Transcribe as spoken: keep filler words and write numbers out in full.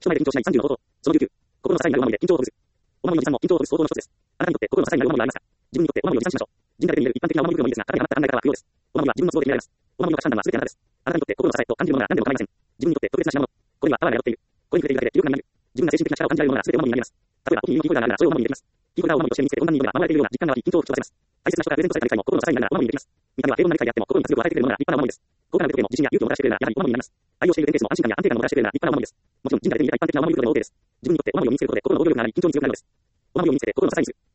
人前で緊張しないさんじゅうの方法。そのきゅうきゅう。心の支えになるお守りで緊張をほぐす。お守りの持参も緊張をほぐす方法の一つです。あなたにとって心の支えになるお守りはありますか？自分にとってお守りを持参しましょう。人だけで見える一般的なお守り袋もいいですが、型にはまった考え方は不要です。お守りは自分の都合で決められます。お守りの価値判断は全てあなたです。あなたにとって心の支えと感じるものは何でも構いません。自分にとって特別な品物。これにはパワーが宿っている。これに触れるだけで気力がなる。自分が精神的な力を感じられるものは全てお守りになります。例えば、お気に入りのキーホルダーがあるならそれをお守りにできます。キーホルダーをお守りとして見つけてこんなにいいのが守られているような実感が湧き、緊張を吹き飛ばせます。大切な人がプレゼントされた機会も心の支えになるならお守りにできます。見た目は平凡な機会であっても心に活力を与えてくれるものが立派なお守りです。高価な腕時計も自信や勇気をもたらしてくれるならやはりお守りになります。愛用しているペンケースも安心感や安定感をもたらしてくれるなら立派なお守りです。もちろん人だけで見えた一般的なお守り袋でも OK です。自分にとってお守りを身につけることで心の防御力が上がり緊張に強くなるのです。お守りを身につけて心の支えにする。